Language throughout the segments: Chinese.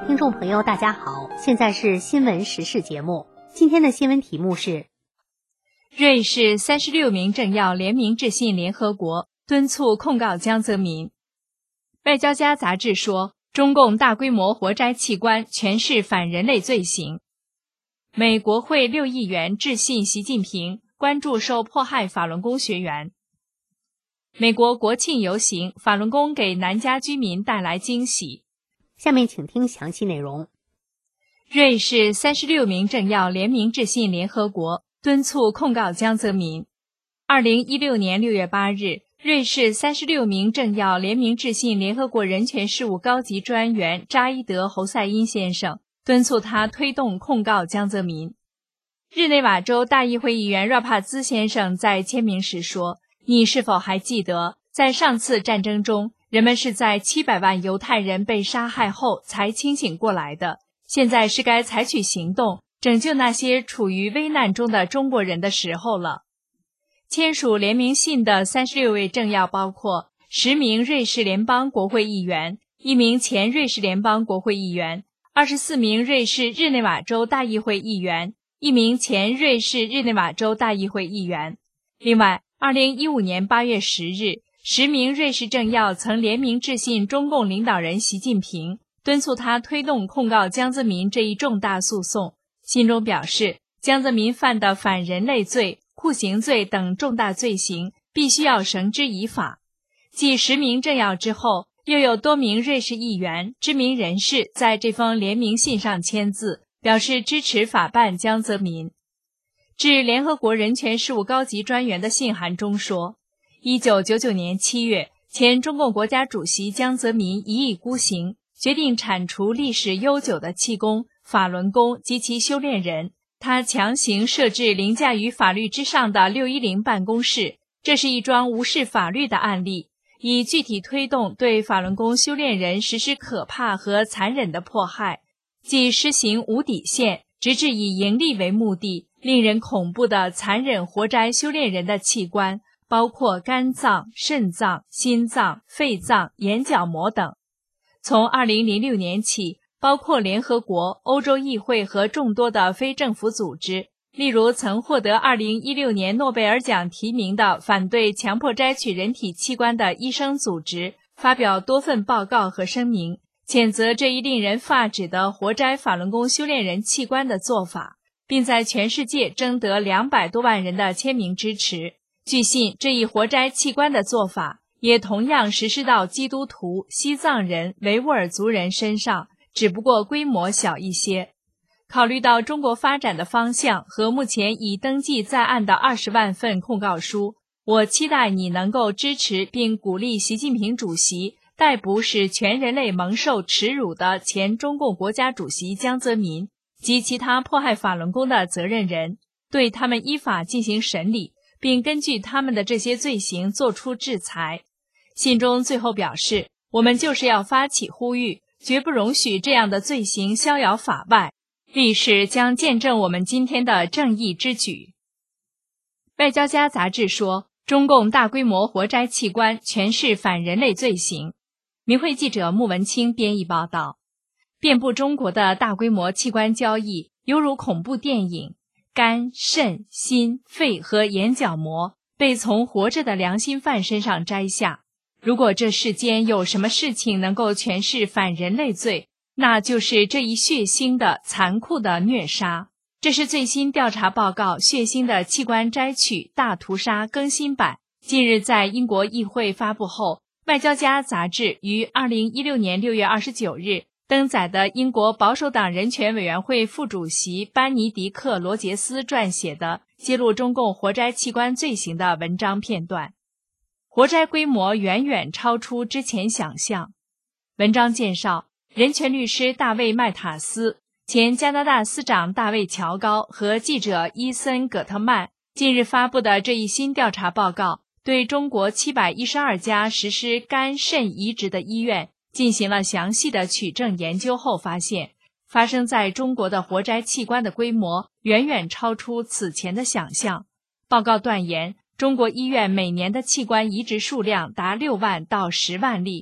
听众朋友大家好，现在是新闻时事节目。今天的新闻题目是： 瑞士36名政要联名致信联合国，敦促控告江泽民。外交家杂志说，中共大规模活摘器官全是反人类罪行。美国会6亿元致信习近平，关注受迫害法轮功学员。美国国庆游行，法轮功给南加居民带来惊喜。 下面请听详细内容。 瑞士36名政要联名致信联合国，敦促控告江泽民。2016年6月8日，瑞士36名政要联名致信联合国人权事务高级专员扎伊德·侯赛因先生，敦促他推动控告江泽民。日内瓦州大议会议员热帕兹先生在签名时说：“你是否还记得，在上次战争中，人们是在700万犹太人被杀害后才清醒过来的。现在是该采取行动，拯救那些处于危难中的中国人的时候了。”签署联名信的36位政要包括10名瑞士联邦国会议员、1名前瑞士联邦国会议员、24名瑞士日内瓦州大议会议员、1名前瑞士日内瓦州大议会议员。另外，2015年8月10日，10名瑞士政要曾联名致信中共领导人习近平，敦促他推动控告江泽民这一重大诉讼。信中表示，江泽民犯的反人类罪、酷刑罪等重大罪行必须要绳之以法。继10名政要之后，又有多名瑞士议员、知名人士在这封联名信上签字，表示支持法办江泽民。致联合国人权事务高级专员的信函中说，1999年7月，前中共国家主席江泽民一意孤行，决定铲除历史悠久的气功、法轮功及其修炼人。他强行设置凌驾于法律之上的610办公室，这是一桩无视法律的案例，以具体推动对法轮功修炼人实施可怕和残忍的迫害，即施行无底线，直至以盈利为目的，令人恐怖的残忍活摘修炼人的器官，包括肝脏、肾脏、心脏、肺脏、眼角膜等。从2006年起，包括联合国、欧洲议会和众多的非政府组织，例如曾获得2016年诺贝尔奖提名的反对强迫摘取人体器官的医生组织，发表多份报告和声明，谴责这一令人发指的活摘法轮功修炼人器官的做法，并在全世界征得200多万人的签名支持。据信，这一活摘器官的做法也同样实施到基督徒、西藏人、维吾尔族人身上，只不过规模小一些。考虑到中国发展的方向和目前已登记在案的20万份控告书，我期待你能够支持并鼓励习近平主席逮捕使全人类蒙受耻辱的前中共国家主席江泽民及其他迫害法轮功的责任人，对他们依法进行审理，并根据他们的这些罪行作出制裁。信中最后表示，我们就是要发起呼吁，绝不容许这样的罪行逍遥法外，历史将见证我们今天的正义之举。外交家杂志说，中共大规模活摘器官全是反人类罪行。明慧记者穆文清编译报道。遍布中国的大规模器官交易犹如恐怖电影，肝、肾、心、肺和眼角膜被从活着的良心犯身上摘下。如果这世间有什么事情能够诠释反人类罪，那就是这一血腥的、残酷的虐杀。这是最新调查报告《血腥的器官摘取大屠杀》更新版，近日在英国议会发布后，外交家杂志于2016年6月29日登载的英国保守党人权委员会副主席班尼迪克·罗杰斯撰写的揭露中共活摘器官罪行的文章片段。活摘规模远远超出之前想象。文章介绍，人权律师大卫·麦塔斯、前加拿大司长大卫·乔高和记者伊森·葛特曼近日发布的这一新调查报告，对中国712家实施肝肾移植的医院进行了详细的取证研究后发现，发生在中国的活摘器官的规模远远超出此前的想象。报告断言，中国医院每年的器官移植数量达6万到10万例。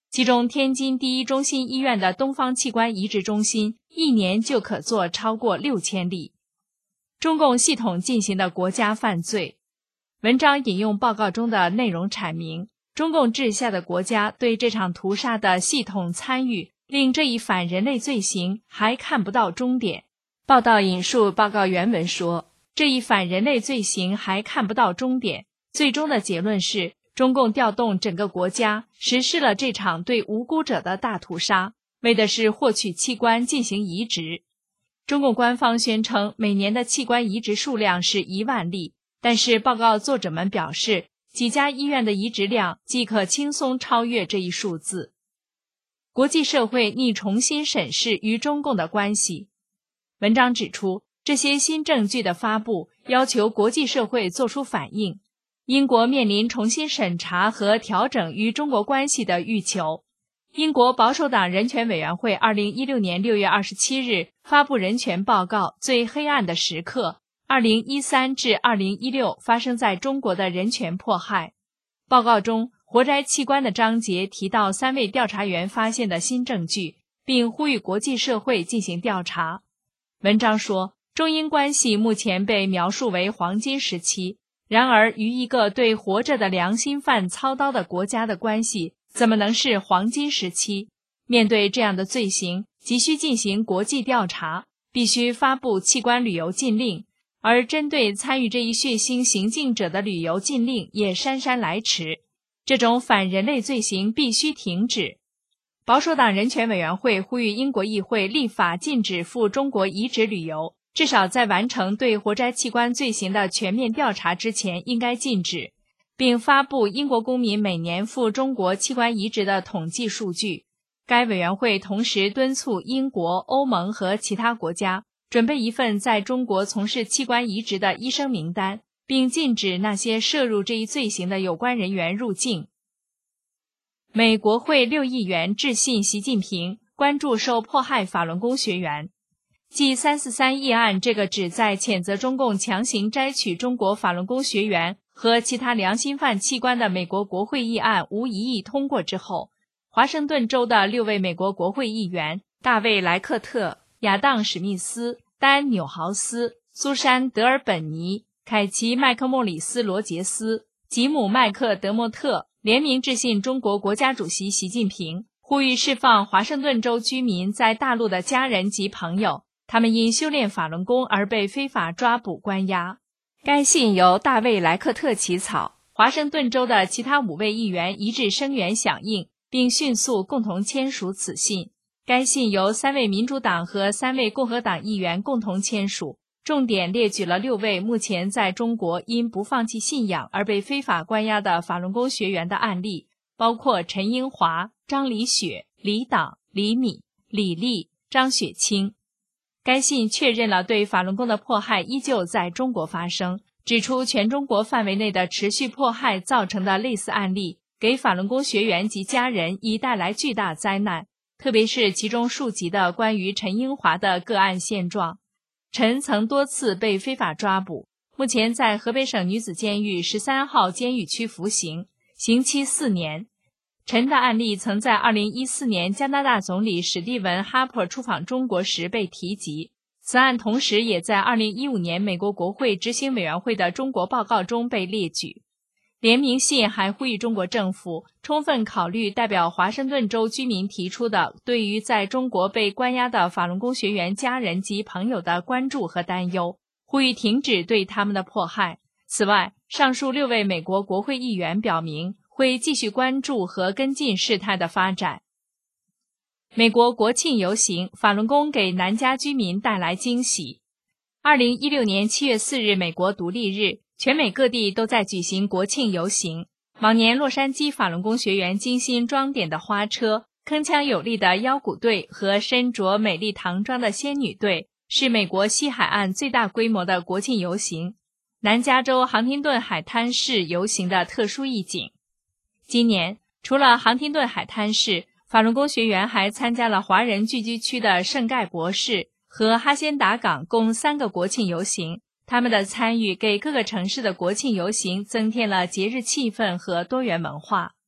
其中天津第一中心医院的东方器官移植中心1年就可做超过6000例。中共系统进行的国家犯罪。文章引用报告中的内容阐明，中共治下的国家对这场屠杀的系统参与，令这一反人类罪行还看不到终点。报道引述报告原文说，这一反人类罪行还看不到终点，最终的结论是中共调动整个国家实施了这场对无辜者的大屠杀，为的是获取器官进行移植。中共官方宣称每年的器官移植数量是1万例，但是报告作者们表示，几家医院的移植量即可轻松超越这一数字。国际社会拟重新审视与中共的关系。文章指出，这些新证据的发布要求国际社会作出反应。英国面临重新审查和调整与中国关系的欲求。英国保守党人权委员会2016年6月27日发布人权报告《最黑暗的时刻：2013至2016发生在中国的人权迫害》。报告中，活摘器官的章节提到3位调查员发现的新证据，并呼吁国际社会进行调查。文章说，中英关系目前被描述为黄金时期，然而与一个对活着的良心犯操刀的国家的关系怎么能是黄金时期？面对这样的罪行，急需进行国际调查，必须发布器官旅游禁令，而针对参与这一血腥行径者的旅游禁令也姗姗来迟。这种反人类罪行必须停止。保守党人权委员会呼吁英国议会立法禁止赴中国移植旅游，至少在完成对活摘器官罪行的全面调查之前应该禁止，并发布英国公民每年赴中国器官移植的统计数据。该委员会同时敦促英国、欧盟和其他国家准备一份在中国从事器官移植的医生名单，并禁止那些涉入这一罪行的有关人员入境。美国会6议员致信习近平，关注受迫害法轮功学员。继343议案这个旨在谴责中共强行摘取中国法轮功学员和其他良心犯器官的美国国会议案无异议通过之后，华盛顿州的6位美国国会议员大卫·莱克特、亚当·史密斯、丹·纽豪斯、苏珊·德尔本尼、凯奇·麦克莫里斯·罗杰斯、吉姆·麦克德莫特联名致信中国国家主席习近平，呼吁释放华盛顿州居民在大陆的家人及朋友，他们因修炼法轮功而被非法抓捕关押。该信由大卫·莱克特起草，华盛顿州的其他5位议员一致声援响应，并迅速共同签署此信。该信由3位民主党和3位共和党议员共同签署，重点列举了6位目前在中国因不放弃信仰而被非法关押的法轮功学员的案例，包括陈英华、张李雪、李党、李米、李丽、张雪清。该信确认了对法轮功的迫害依旧在中国发生，指出全中国范围内的持续迫害造成的类似案例给法轮功学员及家人已带来巨大灾难，特别是其中数集的关于陈英华的个案现状。陈曾多次被非法抓捕，目前在河北省女子监狱13号监狱区服刑，刑期4年。陈的案例曾在2014年加拿大总理史蒂文·哈珀出访中国时被提及，此案同时也在2015年美国国会执行委员会的中国报告中被列举。联名信还呼吁中国政府充分考虑代表华盛顿州居民提出的对于在中国被关押的法轮功学员家人及朋友的关注和担忧，呼吁停止对他们的迫害。此外，上述6位美国国会议员表明会继续关注和跟进事态的发展。美国国庆游行，法轮功给南加居民带来惊喜。2016年7月4日美国独立日，全美各地都在举行国庆游行。往年洛杉矶法轮功学员精心装点的花车、铿锵有力的腰鼓队和身着美丽唐装的仙女队，是美国西海岸最大规模的国庆游行，南加州杭廷顿海滩市游行的特殊意景。今年，除了杭廷顿海滩市，法轮功学员还参加了华人聚居区的圣盖博士和哈仙达港共3个国庆游行。他们的参与给各个城市的国庆游行增添了节日气氛和多元文化。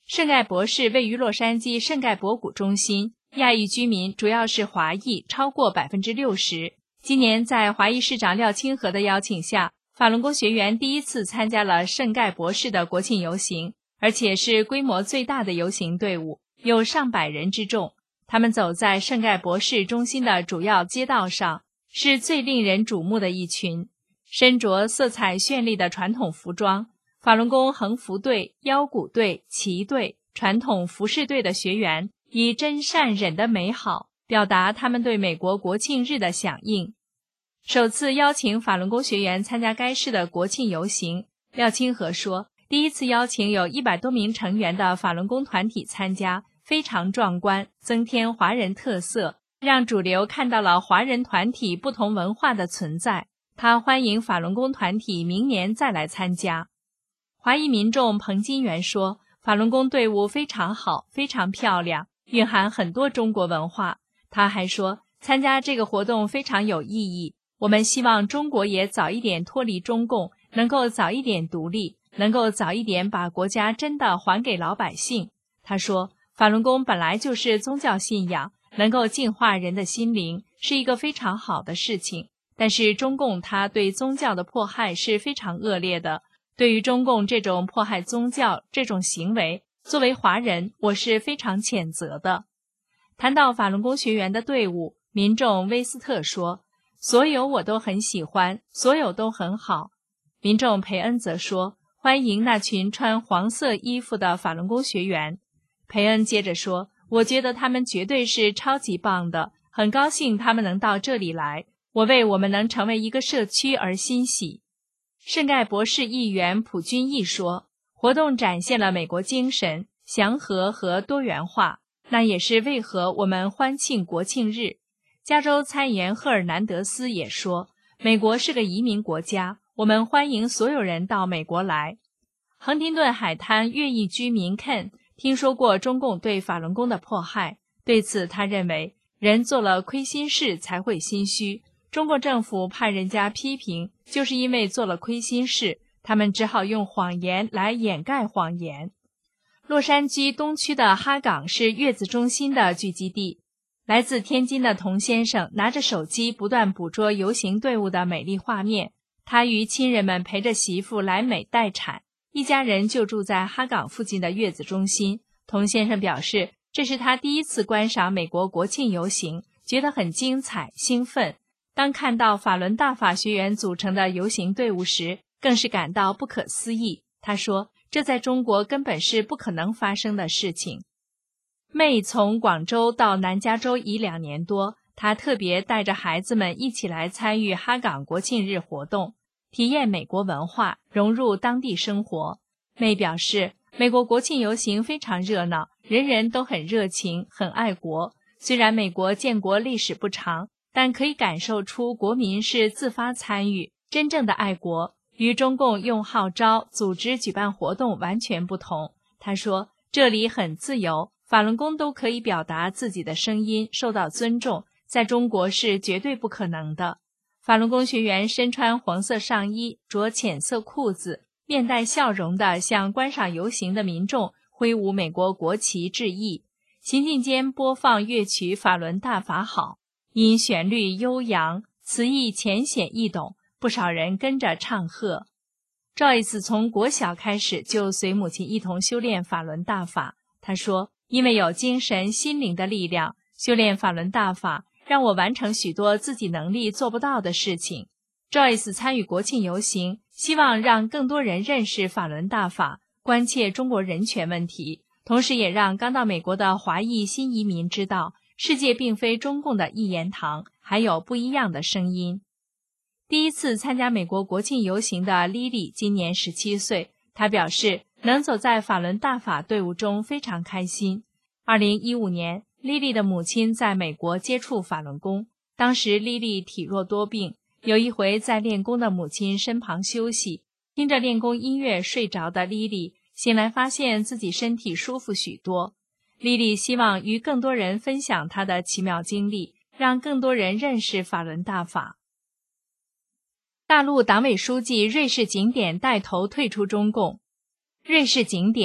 圣盖博士位于洛杉矶圣盖博谷中心，亚裔居民主要是华裔，超过 60%。今年在华裔市长廖清和的邀请下，法轮功学员第一次参加了圣盖博士的国庆游行，而且是规模最大的游行队伍，有上百人之众。他们走在圣盖博士中心的主要街道上，是最令人瞩目的一群。身着色彩绚丽的传统服装，法轮功横幅队、腰鼓队、旗队、传统服饰队的学员以真善忍的美好表达他们对美国国庆日的响应。首次邀请法轮功学员参加该市的国庆游行，廖清和说，第一次邀请有100多名成员的法轮功团体参加，非常壮观，增添华人特色，让主流看到了华人团体不同文化的存在。他欢迎法轮功团体明年再来参加。华裔民众彭金元说，法轮功队伍非常好，非常漂亮，蕴含很多中国文化。他还说，参加这个活动非常有意义，我们希望中国也早一点脱离中共，能够早一点独立，能够早一点把国家真的还给老百姓。他说，法轮功本来就是宗教信仰，能够净化人的心灵，是一个非常好的事情。但是中共他对宗教的迫害是非常恶劣的，对于中共这种迫害宗教这种行为，作为华人，我是非常谴责的。谈到法轮功学员的队伍，民众威斯特说，所有我都很喜欢，所有都很好。民众培恩则说，欢迎那群穿黄色衣服的法轮功学员。培恩接着说，我觉得他们绝对是超级棒的，很高兴他们能到这里来，我为我们能成为一个社区而欣喜。圣盖博士议员朴君义说，活动展现了美国精神、祥和和多元化，那也是为何我们欢庆国庆日。加州参议员赫尔南德斯也说，美国是个移民国家，我们欢迎所有人到美国来。亨廷顿海滩越裔居民 Ken 听说过中共对法轮功的迫害，对此他认为，人做了亏心事才会心虚，中国政府怕人家批评，就是因为做了亏心事，他们只好用谎言来掩盖谎言。洛杉矶东区的哈港是月子中心的聚集地。来自天津的童先生拿着手机不断捕捉游行队伍的美丽画面，他与亲人们陪着媳妇来美待产，一家人就住在哈港附近的月子中心。童先生表示，这是他第一次观赏美国国庆游行，觉得很精彩兴奋。当看到法轮大法学员组成的游行队伍时，更是感到不可思议。他说，这在中国根本是不可能发生的事情。妹从广州到南加州已2年多，她特别带着孩子们一起来参与哈港国庆日活动，体验美国文化，融入当地生活。妹表示，美国国庆游行非常热闹，人人都很热情，很爱国。虽然美国建国历史不长，但可以感受出国民是自发参与，真正的爱国，与中共用号召、组织举办活动完全不同。他说，这里很自由，法轮功都可以表达自己的声音，受到尊重，在中国是绝对不可能的。法轮功学员身穿黄色上衣，着浅色裤子，面带笑容地向观赏游行的民众挥舞美国国旗致意。行进间播放乐曲《法轮大法好》，因旋律悠扬，词意浅显易懂，不少人跟着唱和。Joyce 从国小开始就随母亲一同修炼法轮大法。他说，因为有精神心灵的力量，修炼法轮大法让我完成许多自己能力做不到的事情。Joyce 参与国庆游行，希望让更多人认识法轮大法，关切中国人权问题，同时也让刚到美国的华裔新移民知道，世界并非中共的一言堂，还有不一样的声音。第一次参加美国国庆游行的 Lily 今年17岁，她表示能走在法轮大法队伍中非常开心。2015年， Lily 的母亲在美国接触法轮功，当时 Lily 体弱多病，有一回在练功的母亲身旁休息，听着练功音乐睡着的 Lily 醒来发现自己身体舒服许多。 Lily 希望与更多人分享她的奇妙经历，让更多人认识法轮大法。大陆党委书记瑞士景点带头退出中共。瑞士景点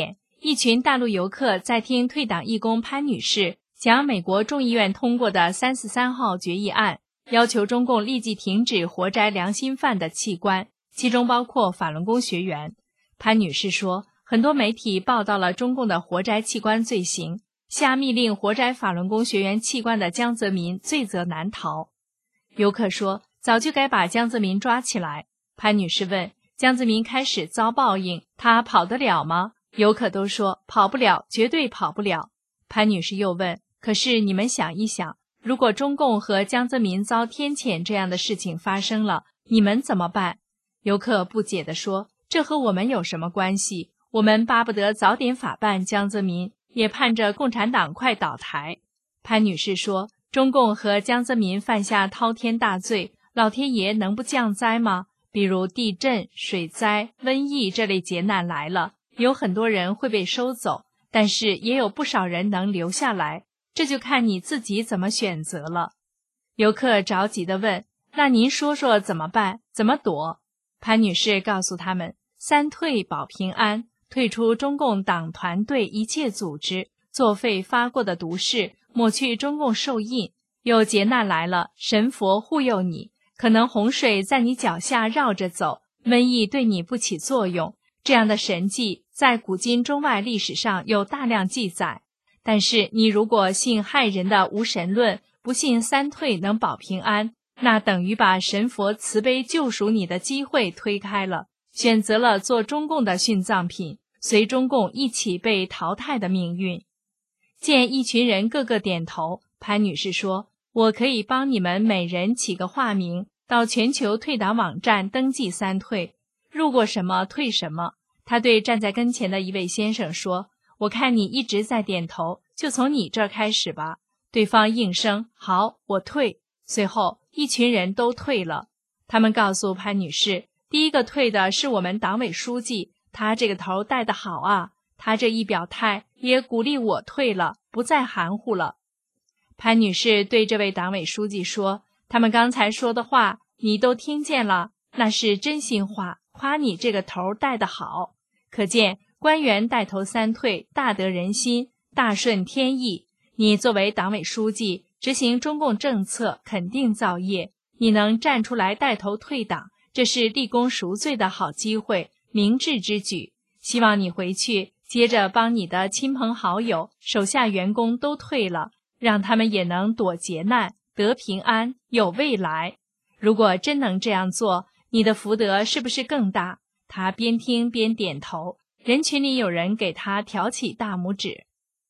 一群大陆游客在听退党义工潘女士讲美国众议院通过的343号决议案，要求中共立即停止活摘良心犯的器官，其中包括法轮功学员。潘女士说，很多媒体报道了中共的活摘器官罪行，下密令活摘法轮功学员器官的江泽民罪责难逃。游客说，早就该把江泽民抓起来。潘女士问，江泽民开始遭报应，他跑得了吗？游客都说跑不了，绝对跑不了。潘女士又问，可是你们想一想，如果中共和江泽民遭天谴这样的事情发生了，你们怎么办？游客不解地说，这和我们有什么关系？我们巴不得早点法办江泽民，也盼着共产党快倒台。潘女士说，中共和江泽民犯下滔天大罪，老天爷能不降灾吗？比如地震、水灾、瘟疫这类劫难来了，有很多人会被收走，但是也有不少人能留下来，这就看你自己怎么选择了。游客着急地问，那您说说怎么办？怎么躲？潘女士告诉他们，3退保平安，退出中共党团队一切组织，作废发过的毒誓，抹去中共受印。有劫难来了，神佛护佑你，可能洪水在你脚下绕着走，瘟疫对你不起作用，这样的神迹在古今中外历史上有大量记载。但是你如果信害人的无神论，不信3退能保平安，那等于把神佛慈悲救赎你的机会推开了，选择了做中共的殉葬品，随中共一起被淘汰的命运。见一群人个个点头，潘女士说，我可以帮你们每人起个化名，到全球退党网站登记3退，入过什么退什么。她对站在跟前的一位先生说，我看你一直在点头，就从你这儿开始吧。对方应声，好，我退。随后一群人都退了。他们告诉潘女士，第一个退的是我们党委书记，他这个头带得好啊，他这一表态也鼓励我退了，不再含糊了。潘女士对这位党委书记说，他们刚才说的话你都听见了，那是真心话，夸你这个头带得好。可见官员带头3退，大得人心，大顺天意。你作为党委书记，执行中共政策肯定造业，你能站出来带头退党，这是立功赎罪的好机会，明智之举。希望你回去接着帮你的亲朋好友、手下员工都退了，让他们也能躲劫难，得平安，有未来。如果真能这样做，你的福德是不是更大？他边听边点头，人群里有人给他挑起大拇指。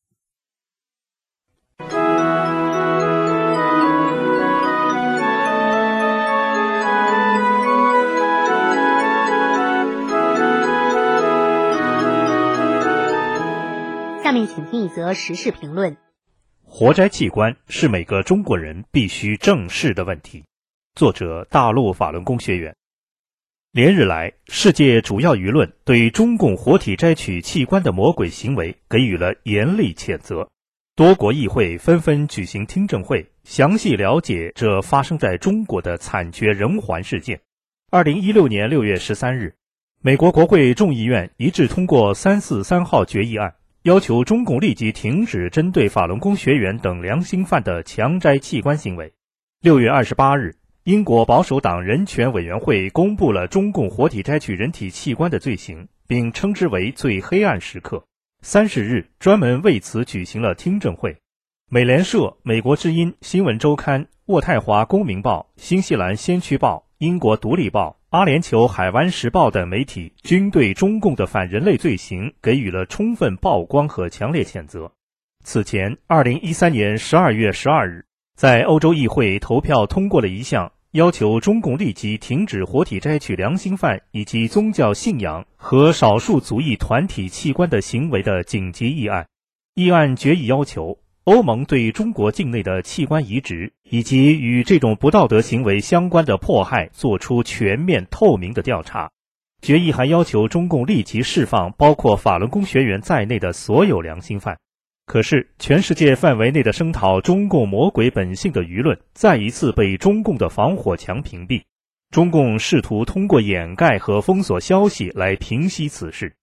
下面请听一则时事评论。 活摘器官是每个中国人必须正视的问题。作者大陆法轮功学员。连日来，世界主要舆论对中共活体摘取器官的魔鬼行为给予了严厉谴责。多国议会纷纷举行听证会，详细了解这发生在中国的惨绝人寰事件。2016年6月13日，美国国会众议院一致通过343号决议案，要求中共立即停止针对法轮功学员等良心犯的强摘器官行为。6月28日，英国保守党人权委员会公布了中共活体摘取人体器官的罪行，并称之为最黑暗时刻。30日，专门为此举行了听证会。美联社、美国之音、新闻周刊、渥太华公民报、新西兰先驱报、英国独立报、阿联酋海湾时报等媒体均对中共的反人类罪行给予了充分曝光和强烈谴责。此前，2013年12月12日，在欧洲议会投票通过了一项要求中共立即停止活体摘取良心犯以及宗教信仰和少数族裔团体器官的行为的紧急议案。议案决议要求欧盟对中国境内的器官移植以及与这种不道德行为相关的迫害做出全面透明的调查。决议还要求中共立即释放包括法轮功学员在内的所有良心犯。可是，全世界范围内的声讨中共魔鬼本性的舆论再一次被中共的防火墙屏蔽。中共试图通过掩盖和封锁消息来平息此事。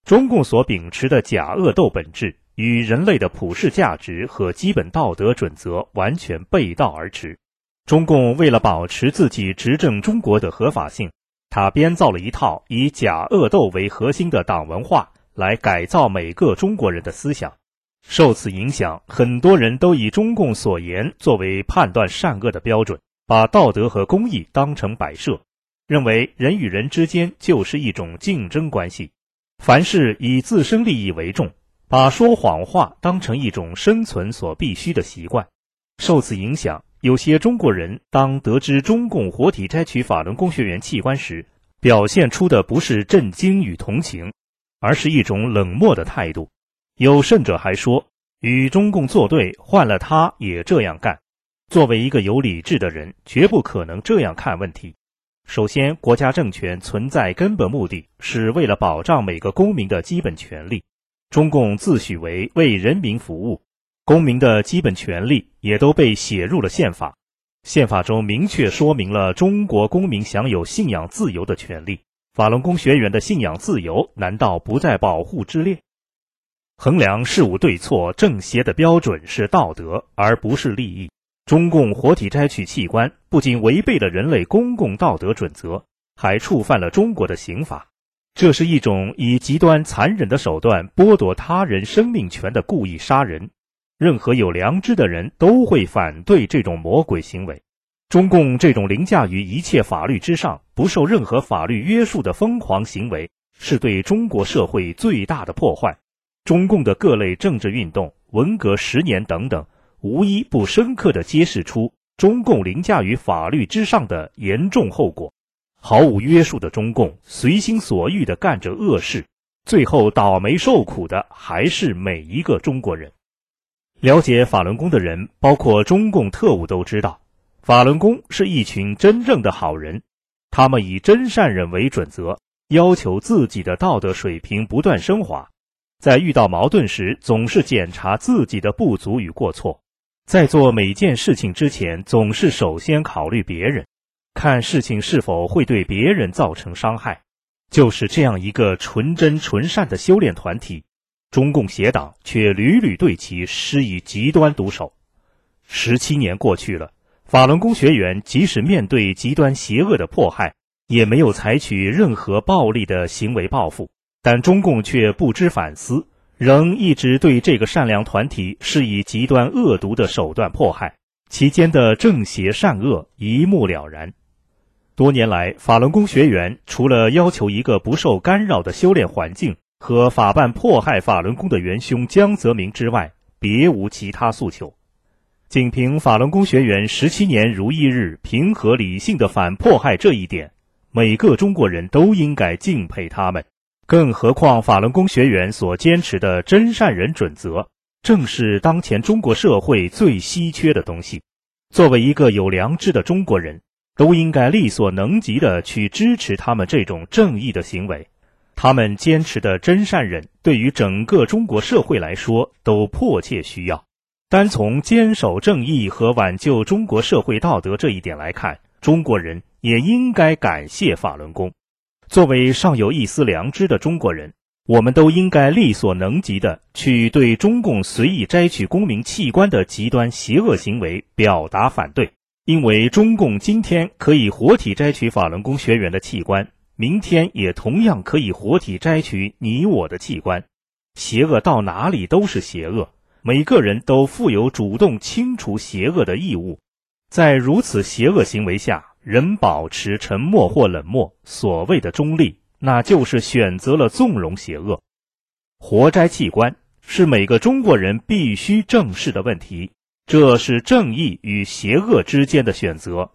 中共所秉持的假恶斗本质与人类的普世价值和基本道德准则完全背道而驰。中共为了保持自己执政中国的合法性，他编造了一套以假恶斗为核心的党文化来改造每个中国人的思想。受此影响，很多人都以中共所言作为判断善恶的标准，把道德和公义当成摆设，认为人与人之间就是一种竞争关系，凡事以自身利益为重，把说谎话当成一种生存所必须的习惯。受此影响，有些中国人当得知中共活体摘取法轮功学员器官时，表现出的不是震惊与同情，而是一种冷漠的态度。有甚者还说，与中共作对，换了他也这样干。作为一个有理智的人，绝不可能这样看问题。首先，国家政权存在根本目的是为了保障每个公民的基本权利。中共自诩为人民服务，公民的基本权利也都被写入了宪法。宪法中明确说明了中国公民享有信仰自由的权利。法轮功学员的信仰自由难道不在保护之列？衡量事物对错正邪的标准是道德，而不是利益。中共活体摘取器官不仅违背了人类公共道德准则，还触犯了中国的刑法。这是一种以极端残忍的手段剥夺他人生命权的故意杀人。任何有良知的人都会反对这种魔鬼行为。中共这种凌驾于一切法律之上，不受任何法律约束的疯狂行为，是对中国社会最大的破坏。中共的各类政治运动、文革10年等等，无一不深刻地揭示出中共凌驾于法律之上的严重后果。毫无约束的中共随心所欲地干着恶事，最后倒霉受苦的还是每一个中国人。了解法轮功的人，包括中共特务都知道，法轮功是一群真正的好人，他们以真善忍为准则，要求自己的道德水平不断升华。在遇到矛盾时，总是检查自己的不足与过错，在做每件事情之前，总是首先考虑别人，看事情是否会对别人造成伤害。就是这样一个纯真纯善的修炼团体，中共邪党却屡屡对其施以极端毒手。17年过去了，法轮功学员即使面对极端邪恶的迫害，也没有采取任何暴力的行为报复。但中共却不知反思，仍一直对这个善良团体施以极端恶毒的手段迫害，其间的正邪善恶一目了然。多年来，法轮功学员除了要求一个不受干扰的修炼环境和法办迫害法轮功的元凶江泽民之外，别无其他诉求。仅凭法轮功学员17年如一日平和理性的反迫害这一点，每个中国人都应该敬佩他们。更何况法轮功学员所坚持的真善忍准则，正是当前中国社会最稀缺的东西。作为一个有良知的中国人，都应该力所能及地去支持他们这种正义的行为。他们坚持的真善忍，对于整个中国社会来说都迫切需要。单从坚守正义和挽救中国社会道德这一点来看，中国人也应该感谢法轮功。作为尚有一丝良知的中国人，我们都应该力所能及的去对中共随意摘取公民器官的极端邪恶行为表达反对。因为中共今天可以活体摘取法轮功学员的器官，明天也同样可以活体摘取你我的器官。邪恶到哪里都是邪恶，每个人都负有主动清除邪恶的义务。在如此邪恶行为下，人保持沉默或冷漠，所谓的中立，那就是选择了纵容邪恶。活摘器官是每个中国人必须正视的问题，这是正义与邪恶之间的选择。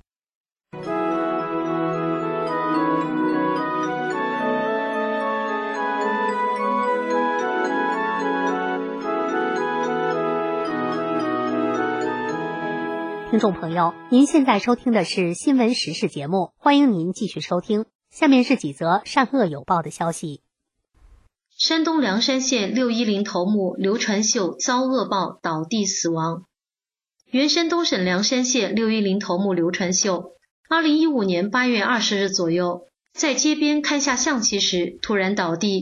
听众朋友，您现在收听的是新闻时事节目，欢迎您继续收听。下面是几则善恶有报的消息。 山东凉山县610头目刘传秀遭恶报倒地死亡。原山东省凉山县610头目刘传秀2015年8月20日左右，在街边看下象棋时突然倒地，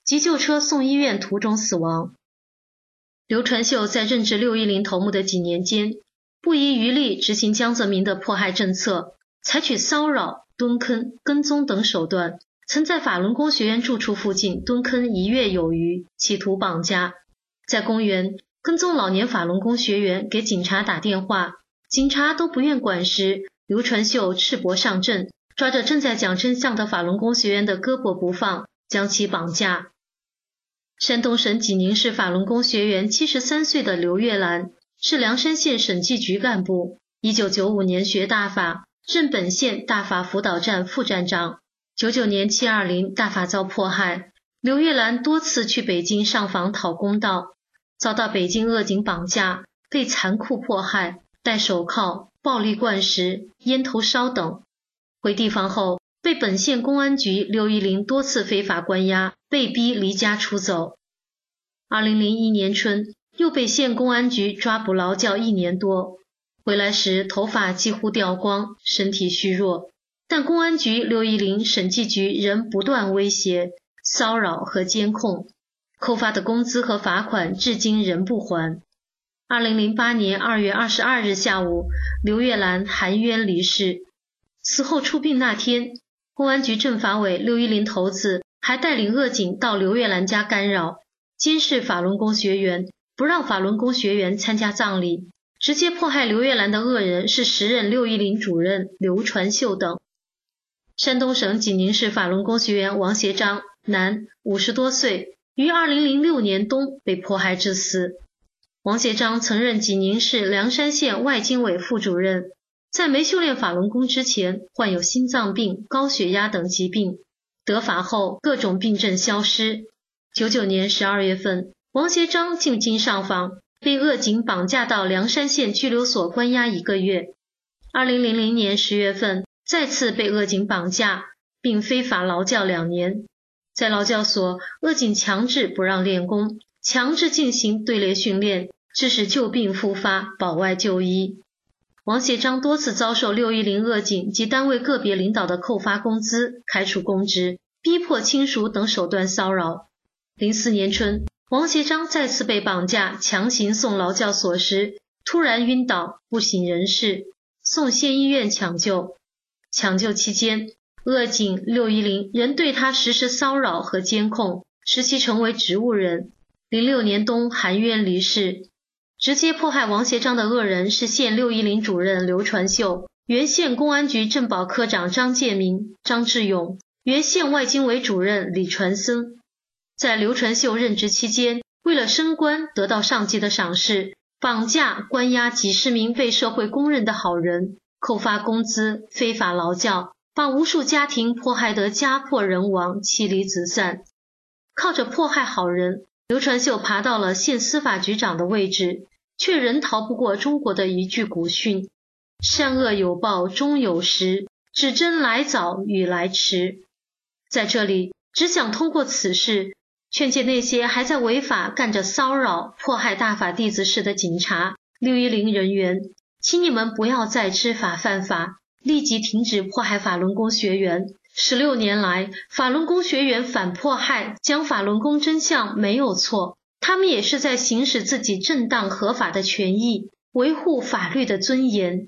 急救车送医院途中死亡。刘传秀在任职610头目的几年间，不遗余力执行江泽民的迫害政策，采取骚扰、蹲坑、跟踪等手段，曾在法轮功学员住处附近蹲坑1月有余，企图绑架。在公园跟踪老年法轮功学员给警察打电话，警察都不愿管时，刘传秀赤膊上阵，抓着正在讲真相的法轮功学员的胳膊不放，将其绑架。山东省济宁市法轮功学员73岁的刘月兰，是凉山县审计局干部，1995年学大法，任本县大法辅导站副站长。99年720大法遭迫害，刘月兰多次去北京上访讨公道，遭到北京恶警绑架，被残酷迫害，戴手铐、暴力灌食、烟头烧等。回地方后，被本县公安局610多次非法关押，被逼离家出走。2001年春，又被县公安局抓捕劳教1年多，回来时头发几乎掉光，身体虚弱，但公安局610审计局仍不断威胁、骚扰和监控，扣发的工资和罚款至今仍不还。2008年2月22日下午，刘月兰含冤离世。死后出殡那天，公安局政法委610头子还带领恶警到刘月兰家干扰，监视法轮功学员，不让法轮功学员参加葬礼。直接迫害刘月兰的恶人是时任610主任刘传秀等。山东省济宁市法轮功学员王协章，男，50多岁，于2006年冬被迫害致死。王协章曾任济宁市凉山县外经委副主任，在没修炼法轮功之前，患有心脏病、高血压等疾病，得法后各种病症消失。99年12月份，王协章进京上访，被恶警绑架到凉山县拘留所关押1个月。2000年10月份，再次被恶警绑架，并非法劳教2年。在劳教所，恶警强制不让练功，强制进行队列训练，致使旧病复发，保外就医。王协章多次遭受610恶警及单位个别领导的扣发工资、开除公职、逼迫亲属等手段骚扰。04年春，王协章再次被绑架，强行送劳教所时，突然晕倒，不省人事，送县医院抢救。抢救期间，恶警610仍对他实施骚扰和监控，使其成为植物人。06年冬含冤离世。直接迫害王协章的恶人是县610主任刘传秀，原县公安局政保科长张介民、张志勇，原县外经委主任李传森。在刘传秀任职期间，为了升官得到上级的赏识，绑架、关押几十名被社会公认的好人，扣发工资，非法劳教，把无数家庭迫害得家破人亡，妻离子散。靠着迫害好人，刘传秀爬到了县司法局长的位置，却仍逃不过中国的一句古训：善恶有报终有时，只争来早与来迟。在这里，只想通过此事，劝诫那些还在违法干着骚扰、迫害大法弟子事的警察、610人员，请你们不要再知法犯法，立即停止迫害法轮功学员。16年来，法轮功学员反迫害，讲法轮功真相没有错，他们也是在行使自己正当合法的权益，维护法律的尊严。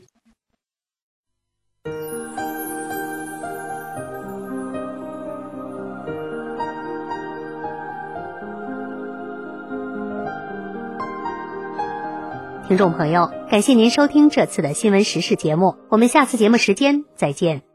听众朋友，感谢您收听这次的新闻时事节目，我们下次节目时间再见。